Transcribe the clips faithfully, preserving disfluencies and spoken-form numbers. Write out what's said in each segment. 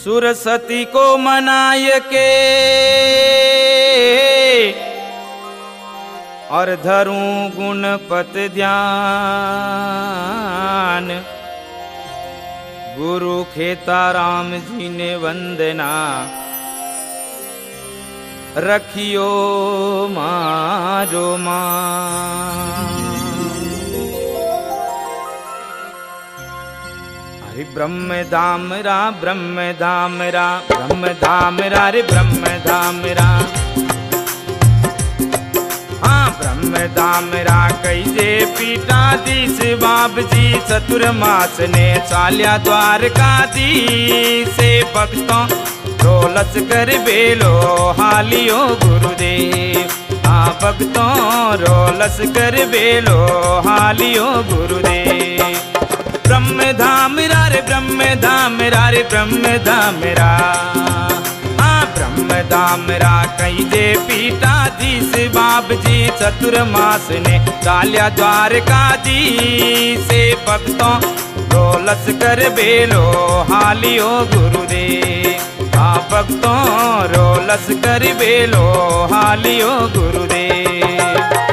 सुरसती को मनाय के और धरूं गुणपत ध्यान। गुरु खेताराम जी ने वंदना रखियो मारो मान। अरे ब्रह्म धाम रा ब्रह्म धाम रा ब्रह्म धाम रा रे ब्रह्म धाम रा। हाँ ब्रह्म धाम रा कैसे पीठाधीश बाब जी चतुर्मास ने चाल्या द्वारकाधीश से भक्तों रोलस कर बेलो हालियो गुरुदेव। हाँ भक्तों रोलस कर बेलो हालियो गुरुदेव। ब्रह्म धाम रा रे ब्रह्म धाम रा रे ब्रह्म धाम रा। हाँ ब्रह्म धाम रा कई जे पीठाधीश बाब जी चतुर्मास ने चाल्या द्वारकाधीश से भक्तों रोलस कर बेलो हालियो गुरुदेव। हाँ भक्तों रोलस कर बेलो हालियो गुरुदेव।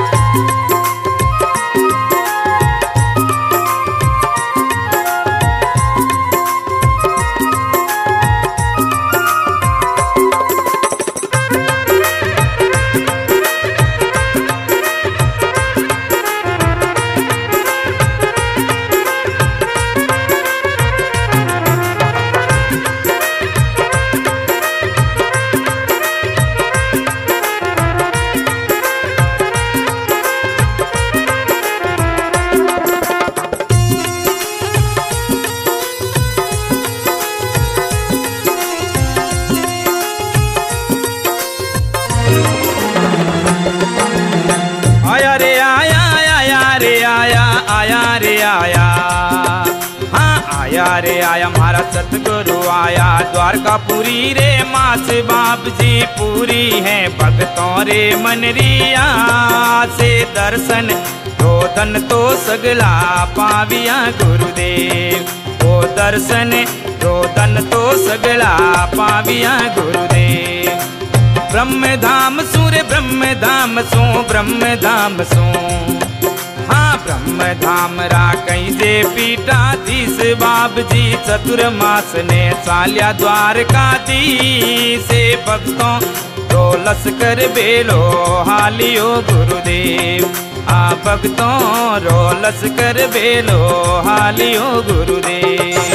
रे आया हमारा सतगुरु आया द्वारकापुरी रे मास बाप जी पूरी है भक्तों रे मनरिया से दर्शन रोदन तो सगला पाविया गुरुदेव। ओ दर्शन रोदन तो सगला पाविया गुरुदेव। ब्रह्म धाम सूर्य ब्रह्म धाम सो ब्रह्म धाम सो। हाँ ब्रह्म धाम रा कई जे पीठाधीश बाब जी चतुर्मास ने चाल्या द्वारकाधीश से भक्तों रोलस कर बेलो हालियो गुरुदेव। आ भक्तों रोलस कर बेलो हालियो गुरुदेव।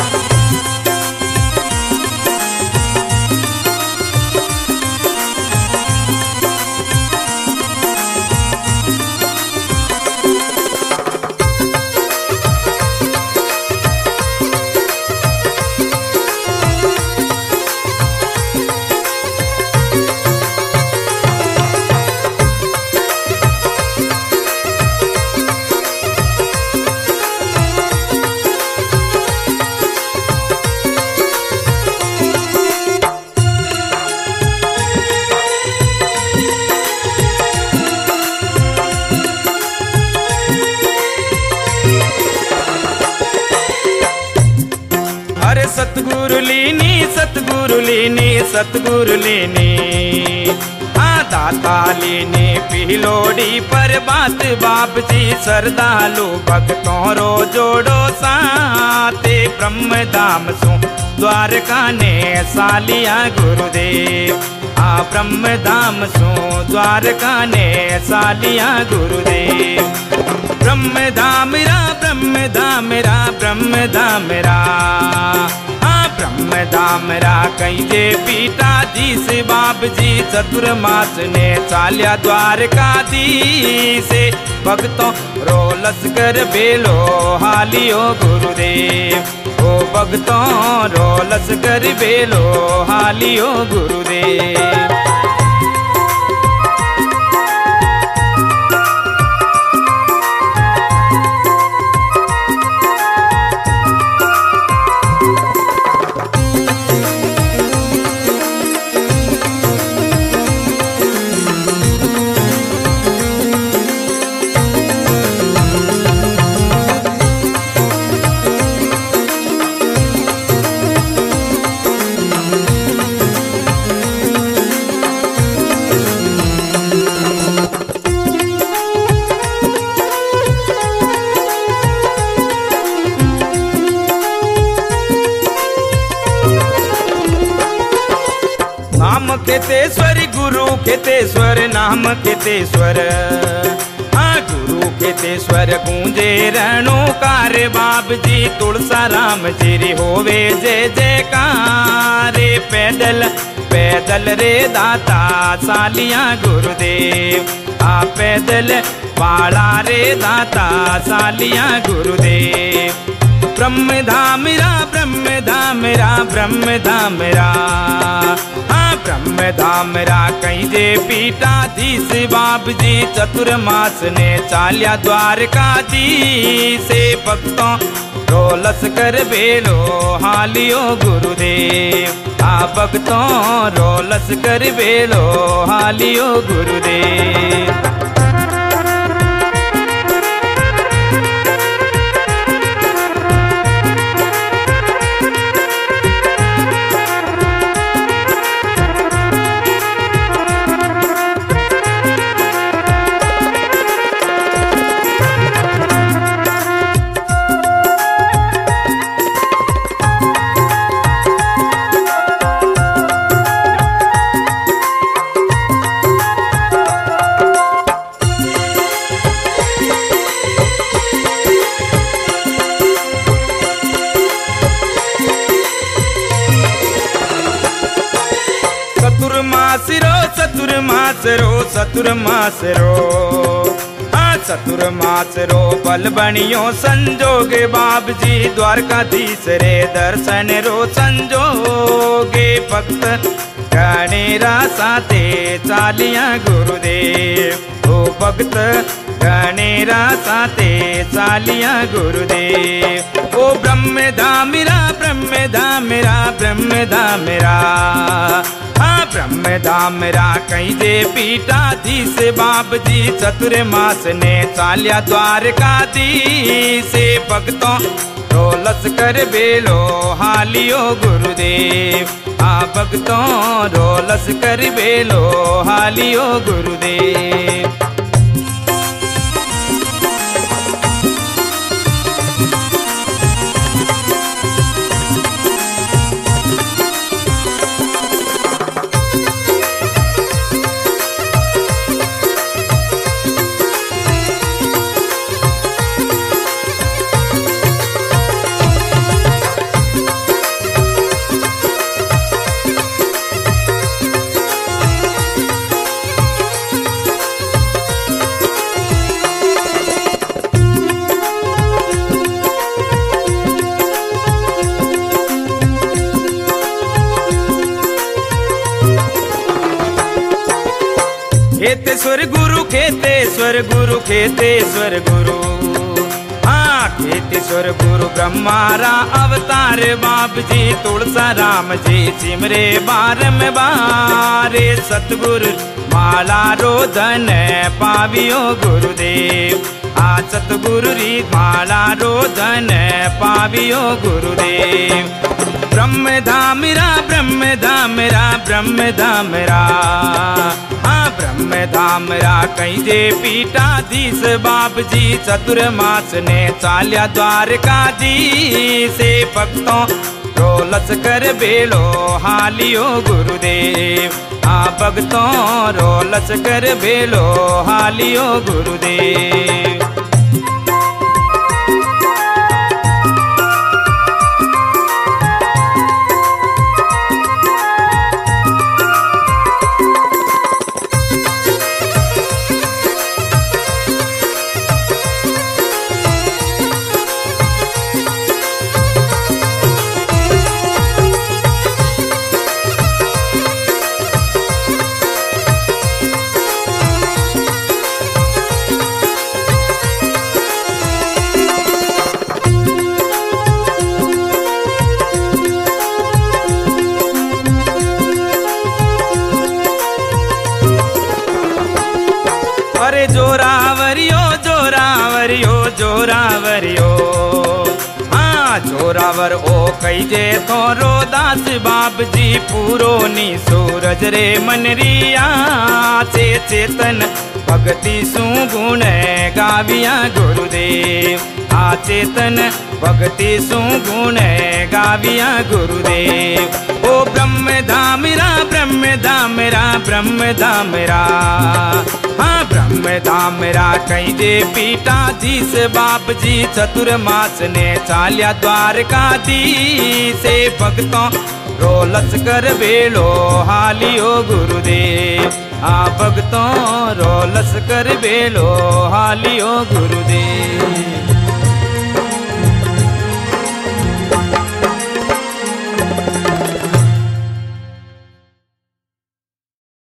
सतगुरु लीनी सतगुरु लीनी सतगुरु लीनी। हाँ दाता लीनी पिलोड़ी पर बात बाप जी श्रद्धालु भक्तों रो जोड़ो साते। ब्रह्म धाम सो द्वारका ने सालिया गुरुदेव। हाँ ब्रह्म धाम सो द्वारका ने सालिया गुरुदेव। ब्रह्म धाम रा ब्रह्म धाम रा ब्रह्म धाम रा। ब्रह्म धाम रा कई जे पीठाधीश बाब जी चतुर्मास ने चाल्या द्वारकाधीश से भक्तों रोलस कर बेलो हालियो गुरुदेव। ओ भक्तों रोलस कर बेलो हालियो गुरुदेव। नाम खेतेश्वर गुरु खेतेश्वर नाम खेतेश्वर हाँ गुरु खेतेश्वर गूंजे रणोकार बाप जी तुलसा राम जी रे होवे जय जयकार पैदल पैदल रे दाता सालियां गुरुदेव आ पैदल पाला रे दाता सालियां गुरुदेव ब्रह्म धाम रा ब्रह्म धाम रा ब्रह्म धाम रा हाँ ब्रह्म धाम रा कहीं जे पीठाधीश बाप जी चतुर्मास ने चालिया द्वारका दी से भक्तों रोलस कर बेलो हालियो गुरुदेव आ भक्तों रोलस कर बेलो हालियो गुरुदेव। चतुर्मास रो चतुर्मास रो हाँ चतुर्मास रो बल बनियो संजोगे बाप जी द्वारकाधीश रे दर्शन रो संजोगे भक्त गणेरा साथे चालिया गुरुदेव ओ भक्त गणेरा साथे चालिया गुरुदेव ओ ब्रह्म धामिरा ब्रह्म धामिरा ब्रह्म धामिरा हाँ ब्रह्म धामरा कहीं जे पीठाधीश बाप जी चतुर्मास ने चालिया द्वारका दी से भक्तों रोलस कर बेलो हालियो गुरुदेव आ भक्तों रोलस कर बेलो हालियो गुरुदेव। खेतेश्वर गुरु खेतेश्वर गुरु खेतेश्वर गुरु हाँ खेतेश्वर गुरु ब्रह्मारा अवतार बाप जी तुलसा राम जी सिमरे बारम बारे सतगुरु माला रो धन पावियो गुरुदेव आ सतगुरु री माला रो धन पावियो गुरुदेव ब्रह्म धामिरा ब्रह्म धामिरा ब्रह्म धामिरा हाँ ब्रह्म धामरा कहीं जे पीठाधीश बाप जी चतुर्मास ने चालिया द्वारका दी से भक्तों रोलस कर बेलो हालियो गुरुदेव आ भक्तों रोलस कर बेलो हालियो गुरुदेव। अरे जोरावरियो जोरावरियो जोरावरियो हाँ जोरावर ओ कई जे थोरो दास बाप जी पूरो नी सूरज रे मनरिया से चेतन भक्ति सु गुण गाविया गुरुदेव आ चेतन भक्ति सु गुण गाविया गुरुदेव ओ ब्रह्म धामिरा ब्रह्म ब्रह्म धामरा ब्रह्म धामरा हाँ ब्रह्म धामरा कई जे पीठाधीश बाप जी चतुर्मास ने चालिया द्वारका दी से भक्तों रो लश्कर बेलो हालियो गुरुदेव हाँ भक्तों रो लश्कर बेलो हालियो गुरुदेव।